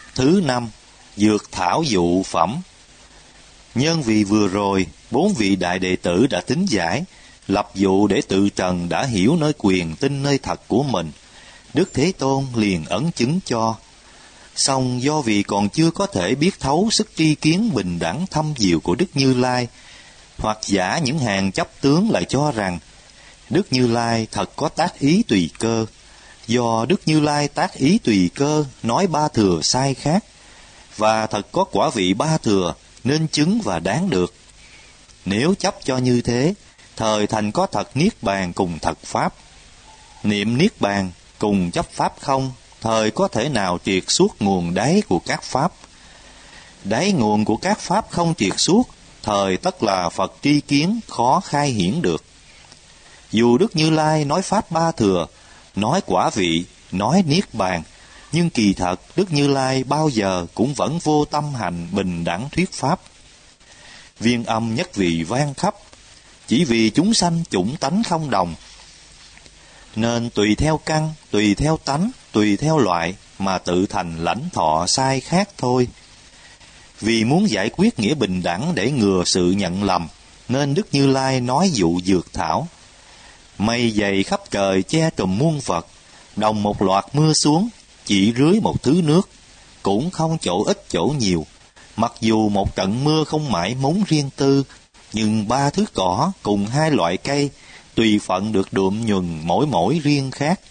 Thứ năm, dược thảo dụ phẩm. Nhân vì vừa rồi, 4 vị đại đệ tử đã tính giải, lập dụ để tự trần đã hiểu nơi quyền tin nơi thật của mình. Đức Thế Tôn liền ấn chứng cho. Song do vì còn chưa có thể biết thấu sức tri kiến bình đẳng thâm diệu của Đức Như Lai, hoặc giả những hàng chấp tướng lại cho rằng Đức Như Lai thật có tác ý tùy cơ. Do Đức Như Lai tác ý tùy cơ nói ba thừa sai khác, và thật có quả vị ba thừa nên chứng và đáng được. Nếu chấp cho như thế, thời thành có thật niết bàn cùng thật pháp. Niệm niết bàn cùng chấp pháp không, thời có thể nào triệt suốt nguồn đáy của các pháp. Đáy nguồn của các pháp không triệt suốt, thời tất là Phật tri kiến khó khai hiển được. Dù Đức Như Lai nói pháp ba thừa, nói quả vị, nói niết bàn, nhưng kỳ thật Đức Như Lai bao giờ cũng vẫn vô tâm hành bình đẳng thuyết pháp. Viên âm nhất vị vang khắp, chỉ vì chúng sanh chủng tánh không đồng, nên tùy theo căn, tùy theo tánh, tùy theo loại mà tự thành lãnh thọ sai khác thôi. Vì muốn giải quyết nghĩa bình đẳng để ngừa sự nhận lầm, nên Đức Như Lai nói dụ dược thảo. Mây dày khắp trời che trùm muôn vật, đồng một loạt mưa xuống, chỉ rưới một thứ nước, cũng không chỗ ít chỗ nhiều. Mặc dù một trận mưa không mãi mống riêng tư, nhưng 3 thứ cỏ cùng 2 loại cây, tùy phận được đượm nhuần mỗi riêng khác.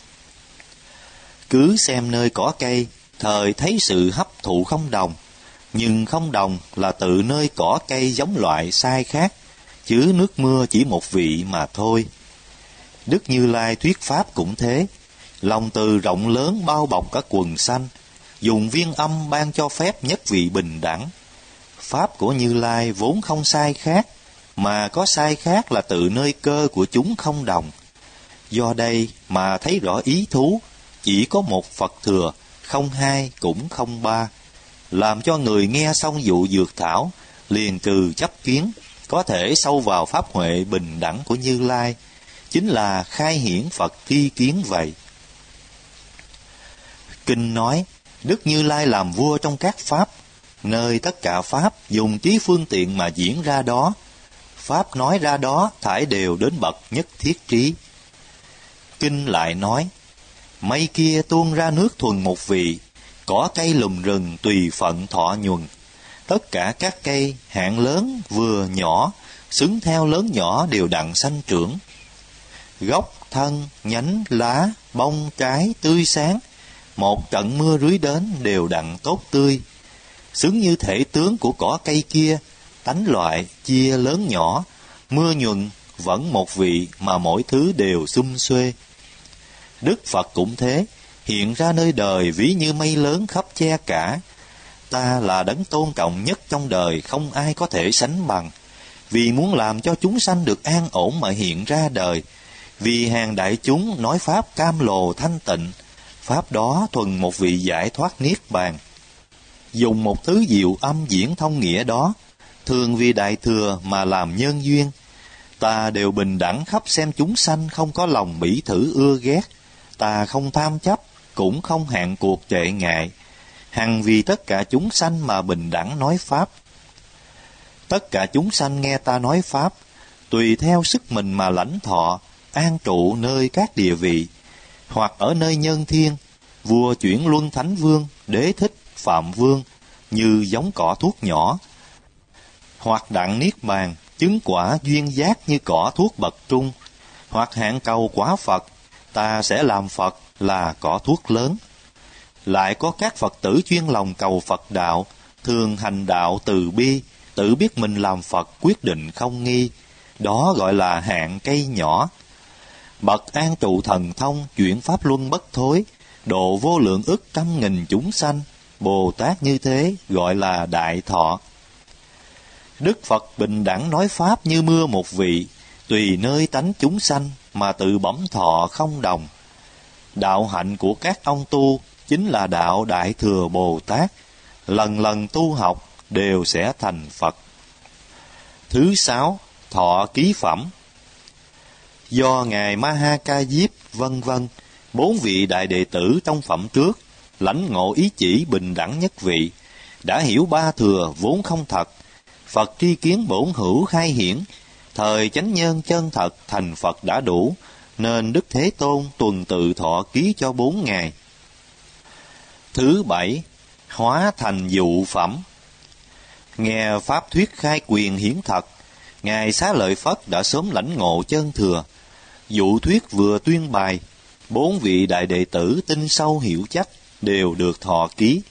Cứ xem nơi cỏ cây, thời thấy sự hấp thụ không đồng, nhưng không đồng là tự nơi cỏ cây giống loại sai khác, chứ nước mưa chỉ một vị mà thôi. Đức Như Lai thuyết pháp cũng thế, lòng từ rộng lớn bao bọc cả quần sanh, dùng viên âm ban cho phép nhất vị bình đẳng. Pháp của Như Lai vốn không sai khác, mà có sai khác là tự nơi cơ của chúng không đồng. Do đây mà thấy rõ ý thú, chỉ có một Phật thừa, không hai cũng không ba, làm cho người nghe xong dụ dược thảo, liền trừ chấp kiến, có thể sâu vào pháp huệ bình đẳng của Như Lai, chính là khai hiển Phật tri kiến vậy. Kinh nói, Đức Như Lai làm vua trong các pháp, nơi tất cả pháp dùng trí phương tiện mà diễn ra đó, pháp nói ra đó thải đều đến bậc nhất thiết trí. Kinh lại nói, mây kia tuôn ra nước thuần một vị, cỏ cây lùm rừng tùy phận thọ nhuần. Tất cả các cây hạng lớn vừa nhỏ, xứng theo lớn nhỏ đều đặng sanh trưởng. Gốc, thân, nhánh, lá, bông, trái tươi sáng, một trận mưa rưới đến đều đặng tốt tươi. Xứng như thể tướng của cỏ cây kia, tánh loại chia lớn nhỏ, mưa nhuần vẫn một vị mà mỗi thứ đều sum xuê. Đức Phật cũng thế, hiện ra nơi đời ví như mây lớn khắp che cả. Ta là đấng tôn trọng nhất trong đời, không ai có thể sánh bằng. Vì muốn làm cho chúng sanh được an ổn mà hiện ra đời, vì hàng đại chúng nói pháp cam lồ thanh tịnh, pháp đó thuần một vị giải thoát niết bàn. Dùng một thứ diệu âm diễn thông nghĩa đó, thường vì đại thừa mà làm nhân duyên. Ta đều bình đẳng khắp xem chúng sanh, không có lòng bỉ thử ưa ghét. Ta không tham chấp, cũng không hạn cuộc trệ ngại. Hằng vì tất cả chúng sanh mà bình đẳng nói pháp. Tất cả chúng sanh nghe ta nói pháp, tùy theo sức mình mà lãnh thọ, an trụ nơi các địa vị, hoặc ở nơi nhân thiên, vua chuyển luân thánh vương, đế thích, phạm vương, như giống cỏ thuốc nhỏ, hoặc đặng niết bàn, chứng quả duyên giác như cỏ thuốc bậc trung, hoặc hạng cầu quả Phật, ta sẽ làm Phật là cỏ thuốc lớn. Lại có các Phật tử chuyên lòng cầu Phật đạo, thường hành đạo từ bi, tự biết mình làm Phật quyết định không nghi, đó gọi là hạng cây nhỏ. Bậc an trụ thần thông, chuyển pháp luân bất thối, độ vô lượng ức trăm nghìn chúng sanh, Bồ Tát như thế gọi là đại thọ. Đức Phật bình đẳng nói pháp như mưa một vị, tùy nơi tánh chúng sanh mà tự bẩm thọ không đồng. Đạo hạnh của các ông tu chính là đạo Đại Thừa Bồ Tát, lần lần tu học đều sẽ thành Phật. Thứ 6, thọ ký phẩm. Do Ngài Ma Ha Ca Diếp vân vân, 4 vị đại đệ tử trong phẩm trước, lãnh ngộ ý chỉ bình đẳng nhất vị, đã hiểu ba thừa vốn không thật, Phật tri kiến bổn hữu khai hiển, thời chánh nhân chân thật thành Phật đã đủ, nên Đức Thế Tôn tuần tự thọ ký cho 4 ngày. Thứ 7. Hóa thành dụ phẩm. Nghe pháp thuyết khai quyền hiển thật, Ngài Xá Lợi Phất đã sớm lãnh ngộ chân thừa. Dụ thuyết vừa tuyên bài, 4 vị đại đệ tử tin sâu hiểu chắc đều được thọ ký.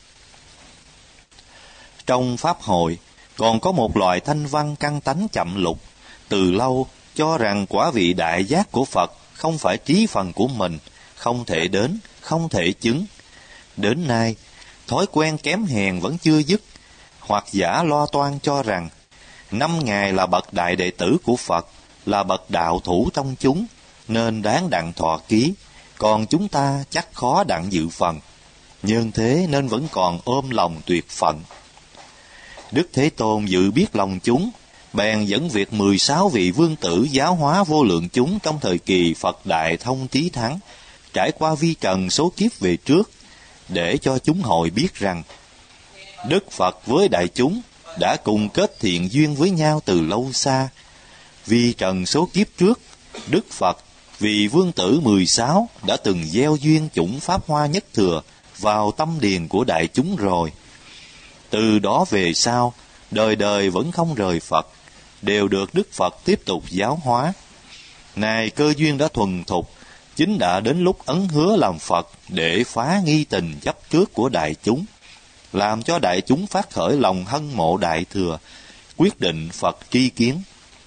Trong pháp hội còn có một loại thanh văn căn tánh chậm lục, từ lâu cho rằng quả vị đại giác của Phật không phải trí phần của mình, không thể đến, không thể chứng. Đến nay, thói quen kém hèn vẫn chưa dứt, hoặc giả lo toan cho rằng 5 ngài là bậc đại đệ tử của Phật, là bậc đạo thủ trong chúng, nên đáng đặng thọ ký, còn chúng ta chắc khó đặng dự phần. Nhân thế nên vẫn còn ôm lòng tuyệt phận. Đức Thế Tôn dự biết lòng chúng, bèn dẫn việc 16 vị vương tử giáo hóa vô lượng chúng trong thời kỳ Phật Đại Thông Trí Thắng, trải qua vi trần số kiếp về trước, để cho chúng hội biết rằng Đức Phật với đại chúng đã cùng kết thiện duyên với nhau từ lâu xa. Vi trần số kiếp trước, Đức Phật vì vương tử 16 đã từng gieo duyên chủng pháp hoa nhất thừa vào tâm điền của đại chúng rồi. Từ đó về sau, đời đời vẫn không rời Phật, đều được Đức Phật tiếp tục giáo hóa. Này cơ duyên đã thuần thục, chính đã đến lúc ấn hứa làm Phật để phá nghi tình chấp trước của đại chúng, làm cho đại chúng phát khởi lòng hân mộ đại thừa, quyết định Phật tri kiến.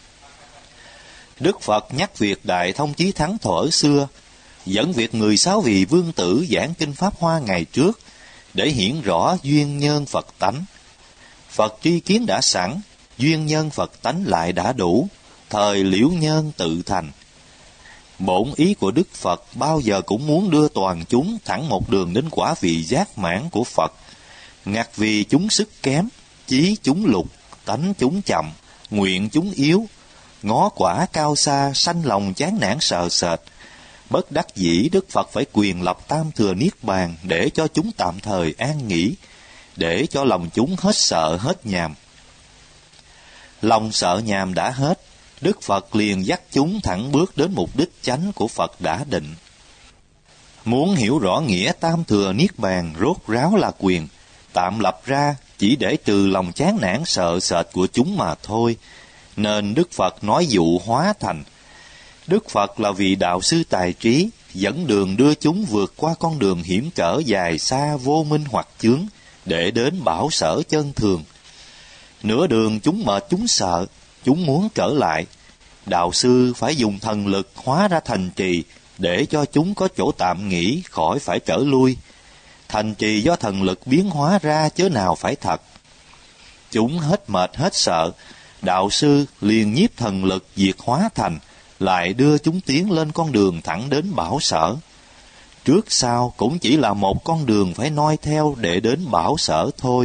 Đức Phật nhắc việc Đại Thông Chí Thắng thuở xưa, dẫn việc 16 vị vương tử giảng kinh Pháp Hoa ngày trước, để hiển rõ duyên nhân Phật tánh. Phật tri kiến đã sẵn, duyên nhân Phật tánh lại đã đủ, thời liễu nhân tự thành. Bổn ý của Đức Phật bao giờ cũng muốn đưa toàn chúng thẳng một đường đến quả vị giác mãn của Phật. Ngặt vì chúng sức kém, chí chúng lục, tánh chúng chậm, nguyện chúng yếu, ngó quả cao xa, sanh lòng chán nản sợ sệt. Bất đắc dĩ Đức Phật phải quyền lập tam thừa niết bàn để cho chúng tạm thời an nghỉ, để cho lòng chúng hết sợ hết nhàm. Lòng sợ nhàm đã hết, Đức Phật liền dắt chúng thẳng bước đến mục đích chánh của Phật đã định. Muốn hiểu rõ nghĩa tam thừa niết bàn rốt ráo là quyền, tạm lập ra chỉ để trừ lòng chán nản sợ sệt của chúng mà thôi, nên Đức Phật nói dụ hóa thành. Đức Phật là vị đạo sư tài trí, dẫn đường đưa chúng vượt qua con đường hiểm trở dài xa vô minh hoặc chướng, để đến bảo sở chân thường. Nửa đường chúng mệt chúng sợ, chúng muốn trở lại. Đạo sư phải dùng thần lực hóa ra thành trì, để cho chúng có chỗ tạm nghỉ, khỏi phải trở lui. Thành trì do thần lực biến hóa ra chớ nào phải thật. Chúng hết mệt hết sợ, đạo sư liền nhiếp thần lực diệt hóa thành, lại đưa chúng tiến lên con đường thẳng đến bảo sở. Trước sau cũng chỉ là một con đường phải noi theo để đến bảo sở thôi.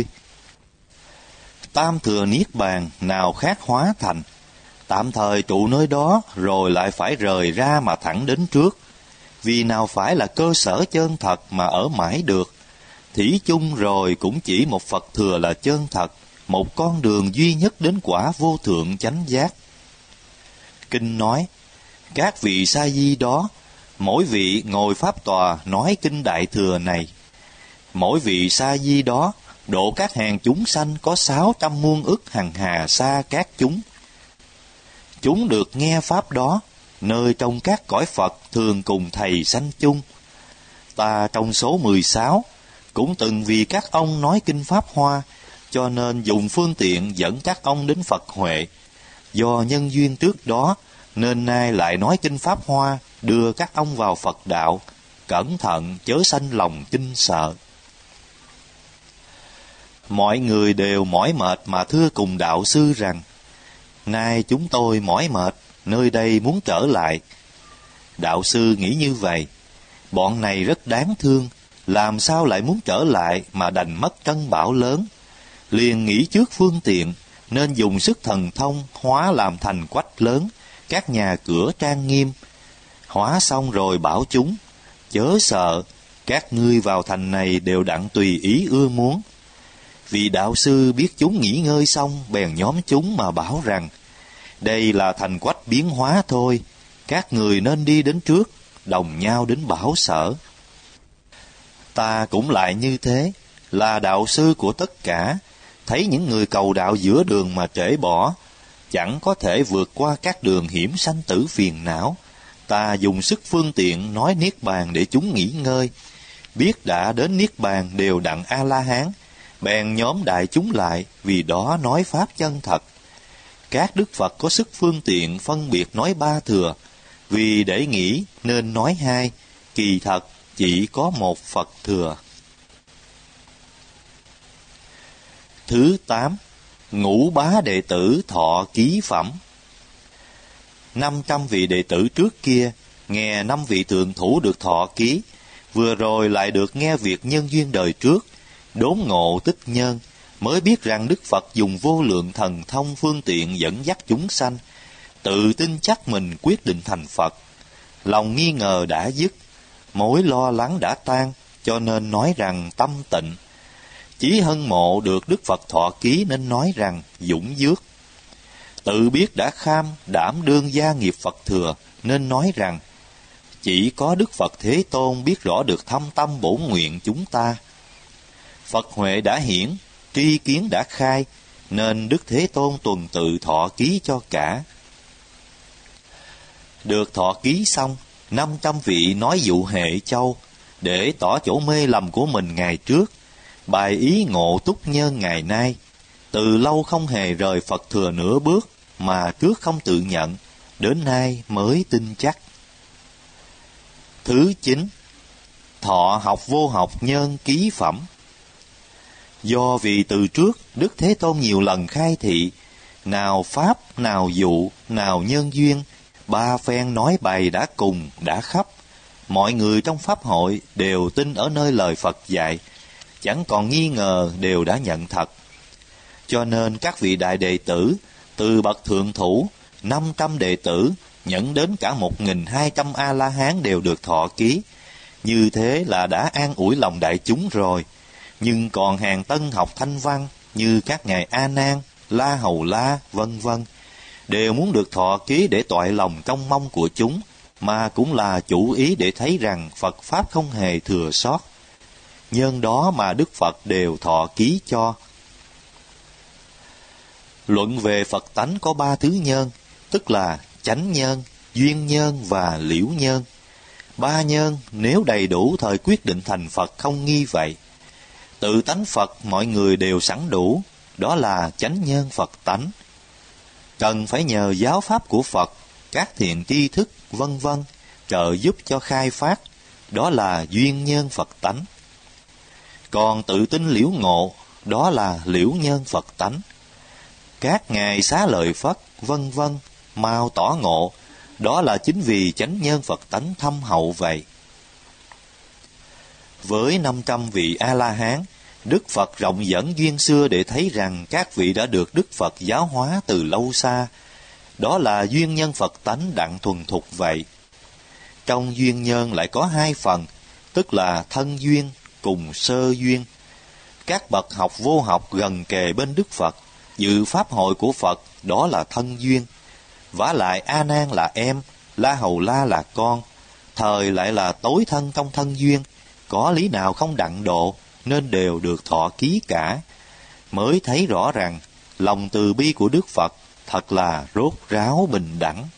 Tam thừa niết bàn nào khác hóa thành, tạm thời trụ nơi đó rồi lại phải rời ra mà thẳng đến trước. Vì nào phải là cơ sở chân thật mà ở mãi được. Thủy chung rồi cũng chỉ một Phật thừa là chân thật, một con đường duy nhất đến quả vô thượng chánh giác. Kinh nói, các vị sa di đó, mỗi vị ngồi pháp tòa nói kinh đại thừa này. Mỗi vị sa di đó, độ các hàng chúng sanh có 600 muôn ức hằng hà xa các chúng. Chúng được nghe pháp đó, nơi trong các cõi Phật thường cùng thầy sanh chung. Ta trong số 16, cũng từng vì các ông nói kinh Pháp Hoa, cho nên dùng phương tiện dẫn các ông đến Phật Huệ. Do nhân duyên trước đó, nên nay lại nói kinh Pháp Hoa, đưa các ông vào Phật đạo, cẩn thận chớ sanh lòng kinh sợ. Mọi người đều mỏi mệt mà thưa cùng đạo sư rằng, nay chúng tôi mỏi mệt, nơi đây muốn trở lại. Đạo sư nghĩ như vậy, bọn này rất đáng thương, làm sao lại muốn trở lại mà đành mất trân bảo lớn. Liền nghĩ trước phương tiện, nên dùng sức thần thông hóa làm thành quách lớn, các nhà cửa trang nghiêm. Hóa xong rồi bảo chúng, chớ sợ, Các ngươi vào thành này đều đặng tùy ý ưa muốn. Vị đạo sư biết chúng nghỉ ngơi xong, bèn nhóm chúng mà bảo rằng: đây là thành quách biến hóa thôi, các người nên đi đến trước, đồng nhau đến bảo sở. Ta cũng lại như thế, là đạo sư của tất cả, thấy những người cầu đạo giữa đường mà trễ bỏ, chẳng có thể vượt qua các đường hiểm sanh tử phiền não. Ta dùng sức phương tiện nói niết bàn để chúng nghỉ ngơi. Biết đã đến niết bàn đều đặng A-la-hán, bèn nhóm đại chúng lại, vì đó nói pháp chân thật. Các đức Phật có sức phương tiện phân biệt nói ba thừa, vì để nghĩ nên nói hai, kỳ thật chỉ có một Phật thừa. Thứ 8. Ngũ bá đệ tử thọ ký phẩm. 500 vị đệ tử trước kia nghe 5 vị thượng thủ được thọ ký, vừa rồi lại được nghe việc nhân duyên đời trước, đốn ngộ tích nhân, mới biết rằng Đức Phật dùng vô lượng thần thông phương tiện dẫn dắt chúng sanh, tự tin chắc mình quyết định thành Phật. Lòng nghi ngờ đã dứt, mối lo lắng đã tan, cho nên nói rằng tâm tịnh. Chí hân mộ được Đức Phật thọ ký nên nói rằng dũng dước. Tự biết đã kham đảm đương gia nghiệp Phật thừa nên nói rằng chỉ có Đức Phật Thế Tôn biết rõ được thâm tâm bổn nguyện chúng ta. Phật huệ đã hiển, tri kiến đã khai, nên Đức Thế Tôn tuần tự thọ ký cho cả. Được thọ ký xong, 500 vị nói dụ Hệ Châu, để tỏ chỗ mê lầm của mình ngày trước, bài ý ngộ túc nhân ngày nay. Từ lâu không hề rời Phật thừa nửa bước, mà trước không tự nhận, đến nay mới tin chắc. Thứ 9. Thọ học vô học nhân ký phẩm. Do vì từ trước Đức Thế Tôn nhiều lần khai thị, nào pháp, nào dụ, nào nhân duyên, ba phen nói bày đã cùng, đã khắp. Mọi người trong pháp hội đều tin ở nơi lời Phật dạy, chẳng còn nghi ngờ, đều đã nhận thật. Cho nên các vị đại đệ tử, từ bậc thượng thủ, 500 đệ tử, nhận đến cả 1.200 A-la-hán đều được thọ ký. Như thế là đã an ủi lòng đại chúng rồi. Nhưng còn hàng tân học thanh văn, như các ngài A Nan, La Hầu La, vân vân, đều muốn được thọ ký để toại lòng trong mong của chúng, mà cũng là chủ ý để thấy rằng Phật Pháp không hề thừa sót. Nhân đó mà Đức Phật đều thọ ký cho. Luận về Phật tánh có 3 thứ nhân, tức là chánh nhân, duyên nhân và liễu nhân. 3 nhân nếu đầy đủ thời quyết định thành Phật không nghi vậy. Tự tánh Phật mọi người đều sẵn đủ, đó là chánh nhân Phật tánh. Cần phải nhờ giáo pháp của Phật, các thiện tri thức, vân vân, trợ giúp cho khai phát, đó là duyên nhân Phật tánh. Còn tự tin liễu ngộ, đó là liễu nhân Phật tánh. Các ngài xá lợi Phất, vân vân, mau tỏ ngộ, đó là chính vì chánh nhân Phật tánh thâm hậu vậy. Với 500 vị A-la-hán, Đức Phật rộng dẫn duyên xưa để thấy rằng các vị đã được Đức Phật giáo hóa từ lâu xa. Đó là duyên nhân Phật tánh đặng thuần thục vậy. Trong duyên nhân lại có 2 phần, tức là thân duyên cùng sơ duyên. Các bậc học vô học gần kề bên Đức Phật, dự pháp hội của Phật, đó là thân duyên. Vả lại A Nan là em, La Hầu La là con, thời lại là tối thân trong thân duyên, có lý nào không đặng độ, nên đều được thọ ký cả. Mới thấy rõ rằng lòng từ bi của Đức Phật thật là rốt ráo bình đẳng.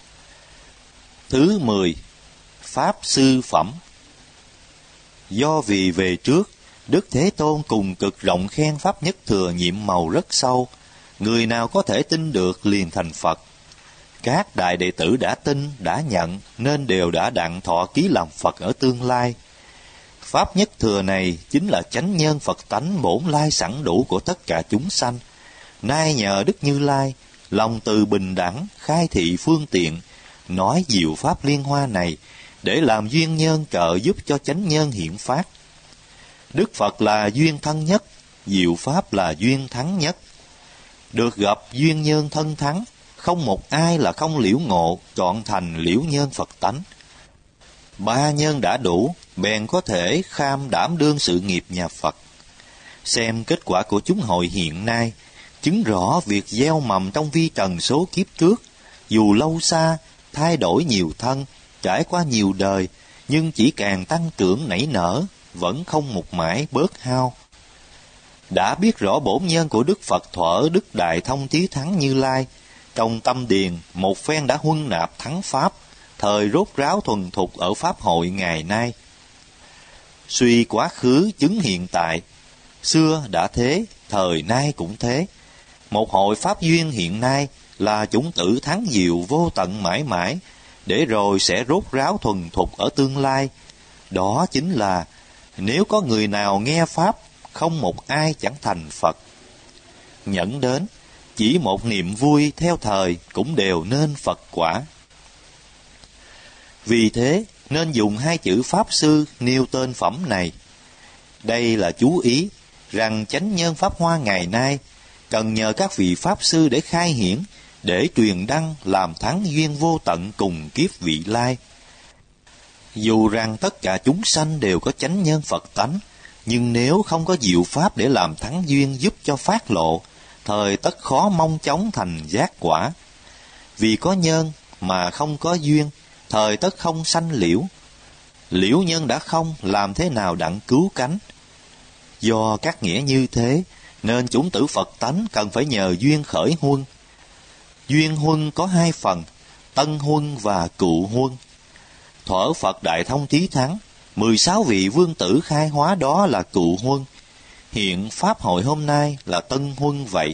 Thứ 10. Pháp sư phẩm. Do vì về trước, Đức Thế Tôn cùng cực rộng khen pháp nhất thừa nhiệm màu rất sâu, người nào có thể tin được liền thành Phật. Các đại đệ tử đã tin, đã nhận, nên đều đã đặng thọ ký làm Phật ở tương lai. Pháp nhất thừa này chính là chánh nhân Phật tánh bổn lai sẵn đủ của tất cả chúng sanh. Nay nhờ Đức Như Lai, lòng từ bình đẳng, khai thị phương tiện, nói diệu pháp liên hoa này, để làm duyên nhân trợ giúp cho chánh nhân hiển phát. Đức Phật là duyên thân nhất, diệu pháp là duyên thắng nhất. Được gặp duyên nhân thân thắng, không một ai là không liễu ngộ, chọn thành liễu nhân Phật tánh. 3 nhân đã đủ, bèn có thể kham đảm đương sự nghiệp nhà Phật. Xem kết quả của chúng hội hiện nay, chứng rõ việc gieo mầm trong vi trần số kiếp trước, dù lâu xa, thay đổi nhiều thân, trải qua nhiều đời, nhưng chỉ càng tăng trưởng nảy nở, vẫn không mục mãi bớt hao. Đã biết rõ bổn nhân của Đức Phật thuở Đức Đại Thông Chí Thắng Như Lai, trong tâm điền một phen đã huân nạp thắng Pháp, thời rốt ráo thuần thục ở Pháp hội ngày nay. Suy quá khứ chứng hiện tại, xưa đã thế, thời nay cũng thế. Một hội Pháp duyên hiện nay là chủng tử thắng diệu vô tận mãi mãi, để rồi sẽ rốt ráo thuần thục ở tương lai. Đó chính là, nếu có người nào nghe Pháp, không một ai chẳng thành Phật. Nhẫn đến, chỉ một niệm vui theo thời cũng đều nên Phật quả. Vì thế, nên dùng hai chữ Pháp Sư nêu tên phẩm này. Đây là chú ý, rằng chánh nhân Pháp Hoa ngày nay, cần nhờ các vị Pháp Sư để khai hiển, để truyền đăng làm thắng duyên vô tận cùng kiếp vị lai. Dù rằng tất cả chúng sanh đều có chánh nhân Phật tánh, nhưng nếu không có diệu pháp để làm thắng duyên giúp cho phát lộ, thời tất khó mong chóng thành giác quả. Vì có nhân mà không có duyên, thời tất không sanh liễu. Liễu nhân đã không, làm thế nào đặng cứu cánh? Do các nghĩa như thế, nên chủng tử Phật tánh cần phải nhờ duyên khởi huân. Duyên huân có hai phần, tân huân và cựu huân. Thuở Phật Đại Thông Chí Thắng, 16 vị vương tử khai hóa đó là cựu huân. Hiện Pháp hội hôm nay là tân huân vậy.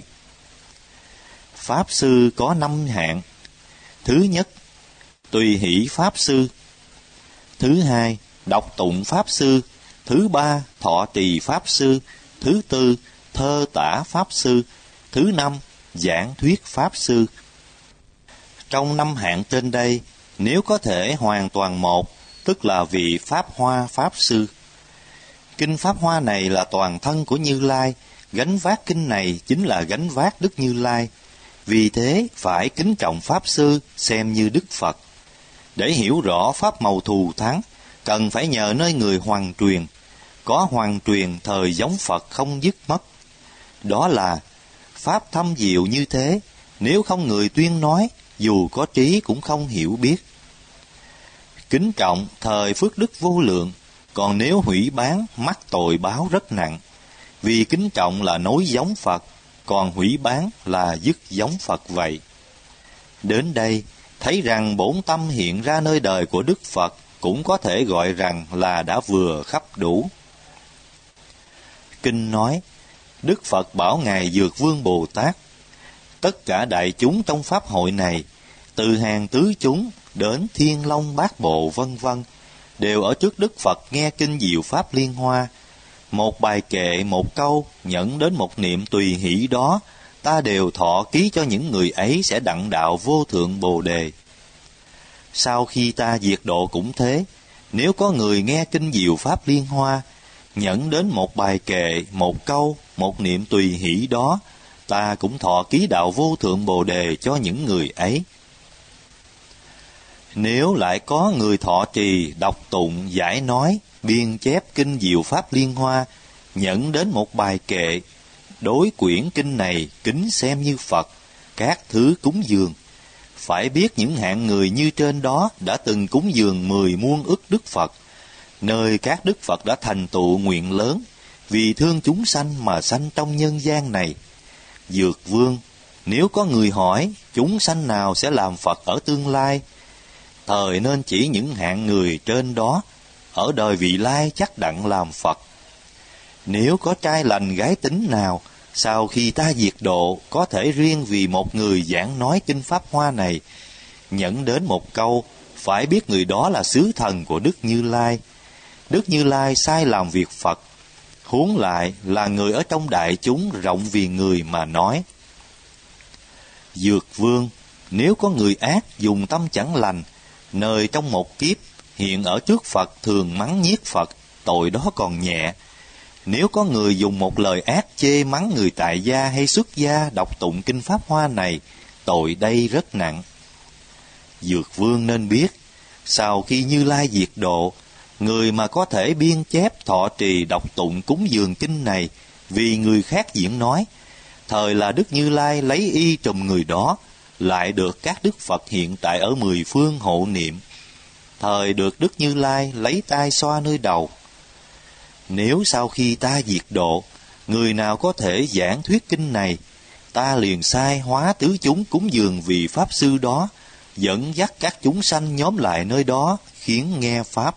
Pháp Sư có 5 hạng. Thứ nhất, tùy hỷ Pháp Sư. Thứ hai, đọc tụng Pháp Sư. Thứ ba, thọ trì Pháp Sư. Thứ tư, thơ tả Pháp Sư. Thứ năm, giảng thuyết Pháp Sư. Trong 5 hạng trên đây, nếu có thể hoàn toàn một, tức là vị Pháp Hoa Pháp Sư. Kinh Pháp Hoa này là toàn thân của Như Lai, gánh vác kinh này chính là gánh vác Đức Như Lai. Vì thế, phải kính trọng Pháp Sư xem như Đức Phật. Để hiểu rõ Pháp màu thù thắng, cần phải nhờ nơi người hoàng truyền. Có hoàng truyền thời giống Phật không dứt mất. Đó là, Pháp thâm diệu như thế, nếu không người tuyên nói, dù có trí cũng không hiểu biết. Kính trọng thời phước đức vô lượng, còn nếu hủy bán, mắc tội báo rất nặng. Vì kính trọng là nối giống Phật, còn hủy bán là dứt giống Phật vậy. Đến đây, thấy rằng bổn tâm hiện ra nơi đời của Đức Phật cũng có thể gọi rằng là đã vừa khắp đủ. Kinh nói, Đức Phật bảo Ngài Dược Vương Bồ Tát, tất cả đại chúng trong Pháp hội này, từ hàng tứ chúng đến Thiên Long Bát Bộ vân vân, đều ở trước Đức Phật nghe kinh diệu Pháp Liên Hoa. Một bài kệ, một câu, nhẫn đến một niệm tùy hỷ đó, ta đều thọ ký cho những người ấy sẽ đặng đạo vô thượng Bồ Đề. Sau khi ta diệt độ cũng thế, nếu có người nghe kinh diệu Pháp Liên Hoa, nhẫn đến một bài kệ, một câu, một niệm tùy hỷ đó, ta cũng thọ ký đạo vô thượng Bồ Đề cho những người ấy. Nếu lại có người thọ trì, đọc tụng, giải nói, biên chép kinh diệu Pháp Liên Hoa, nhẫn đến một bài kệ, đối quyển kinh này kính xem như Phật, các thứ cúng dường. Phải biết những hạng người như trên đó đã từng cúng dường 10 muôn ức Đức Phật, nơi các Đức Phật đã thành tựu nguyện lớn, vì thương chúng sanh mà sanh trong nhân gian này. Dược Vương, nếu có người hỏi chúng sanh nào sẽ làm Phật ở tương lai, thời nên chỉ những hạng người trên đó, ở đời vị lai chắc đặng làm Phật. Nếu có trai lành gái tính nào, sau khi ta diệt độ, có thể riêng vì một người giảng nói kinh Pháp Hoa này, nhẫn đến một câu, phải biết người đó là sứ thần của Đức Như Lai. Đức Như Lai sai làm việc Phật, huống lại là người ở trong đại chúng rộng vì người mà nói. Dược Vương, nếu có người ác dùng tâm chẳng lành, nơi trong một kiếp hiện ở trước Phật thường mắng nhiếc Phật, tội đó còn nhẹ. Nếu có người dùng một lời ác chê mắng người tại gia hay xuất gia đọc tụng kinh Pháp Hoa này, tội đây rất nặng. Dược Vương nên biết, sau khi Như Lai diệt độ, Người mà có thể biên chép thọ trì đọc tụng cúng dường kinh này vì người khác diễn nói, thời là Đức Như Lai lấy y trùm người đó, lại được các Đức Phật hiện tại ở mười phương hộ niệm. Thời được Đức Như Lai lấy tay xoa nơi đầu. Nếu sau khi ta diệt độ, người nào có thể giảng thuyết kinh này, ta liền sai hóa tứ chúng cúng dường vị Pháp Sư đó, dẫn dắt các chúng sanh nhóm lại nơi đó, khiến nghe Pháp.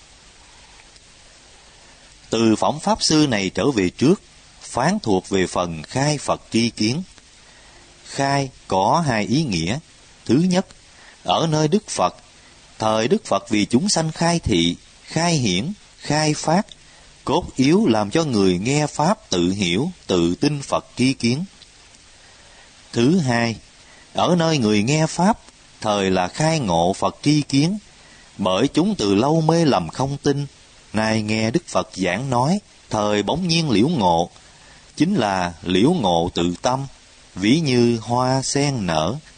Từ phẩm Pháp Sư này trở về trước, phán thuộc về phần khai Phật tri kiến. Khai có hai ý nghĩa. Thứ nhất, ở nơi Đức Phật, thời Đức Phật vì chúng sanh khai thị, khai hiển, khai phát, cốt yếu làm cho người nghe Pháp tự hiểu, tự tin Phật tri kiến. Thứ hai, ở nơi người nghe Pháp, thời là khai ngộ Phật tri kiến, bởi chúng từ lâu mê lầm không tin, nay nghe Đức Phật giảng nói, thời bỗng nhiên liễu ngộ, chính là liễu ngộ tự tâm, ví như hoa sen nở,